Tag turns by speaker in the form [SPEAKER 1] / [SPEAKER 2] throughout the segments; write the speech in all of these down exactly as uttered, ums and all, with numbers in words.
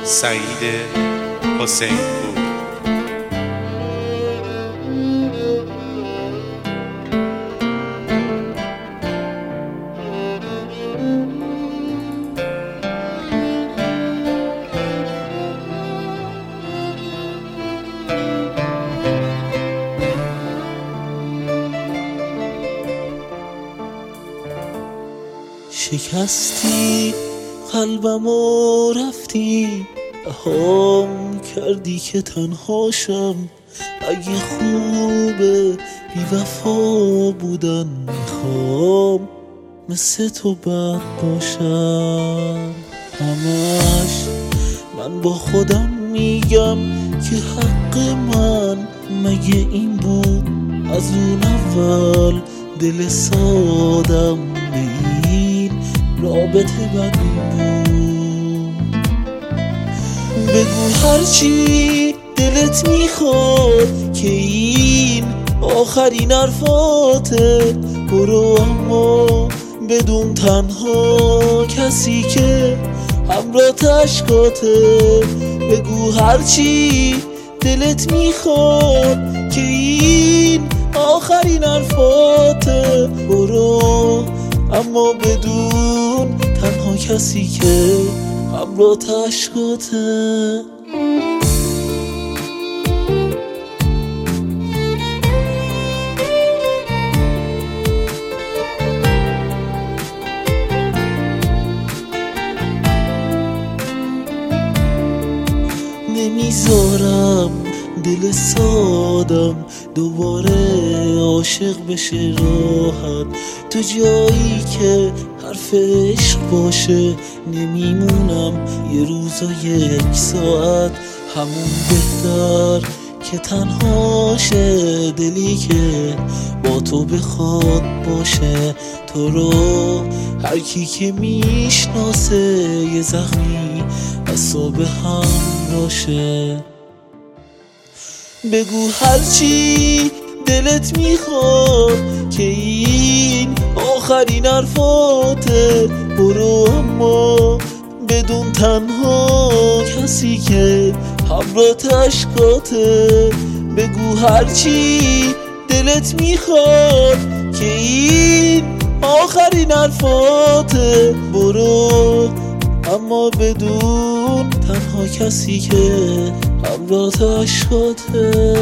[SPEAKER 1] سعید حسین پور.
[SPEAKER 2] شکستی قلبم و رفتی، رهام کردی که تنهاشم. اگه خوبه بی وفا بودن، میخوام مثل تو بد باشم. همش من با خودم میگم که حق من مگه این بود؟ از اون اول دل سادم به این رابطه بدی بود. بگو هرچی دلت میخواد که این آخرین حرفاته. برو اما بدون تنها کسی که همراه اشکاته. بگو هرچی دلت میخواد که این آخرین حرفاته. برو اما بدون تنها کسی که همراه اشکاته. نمیذارم دل سادم دوباره عاشق بشه راحت. تو جایی که حرف عشق باشه نمیمونم یه روز و یک ساعت. همون بهتر که تنهاشه دلی که با تو بخواد باشه. تو رو هر کی که میشناسه یه زخمی اصاب هم راشه. بگو هرچی دلت میخواد که این آخرین حرفاته. برو اما بدون تنها کسی که همراه اشکاته. بگو هرچی دلت میخواد که این آخرین حرفاته. برو اما بدون تنها کسی که همراه اشکاته.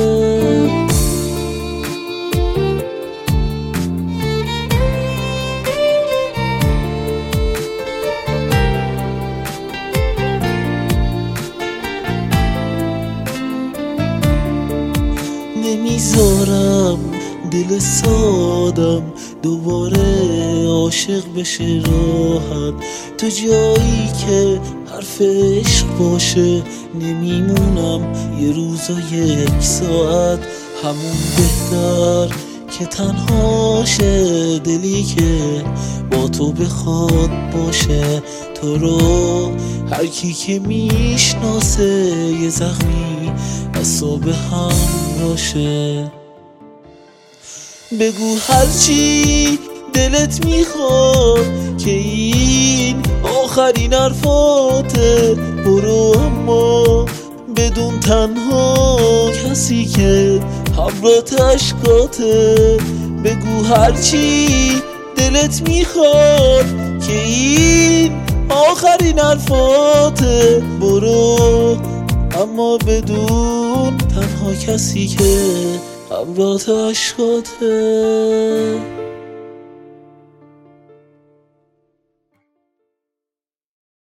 [SPEAKER 2] نمیذارم دل سادم دوباره عاشق بشه راحت. تو جایی که حرف عشق باشه نمیمونم یه روز و یک ساعت. همون بهتر که تنهاشه دلی که با تو بخواد باشه. تو رو هر کی که میشناسه یه زخمی اصاب هم راشه. بگو هرچی دلت میخواد که این آخرین حرفاته. برو اما بدون تنها کسی که همراه اشکاته. بگو هرچی دلت میخواد که این آخرین حرفاته. برو اما بدون تنها کسی که همراه اشکاته.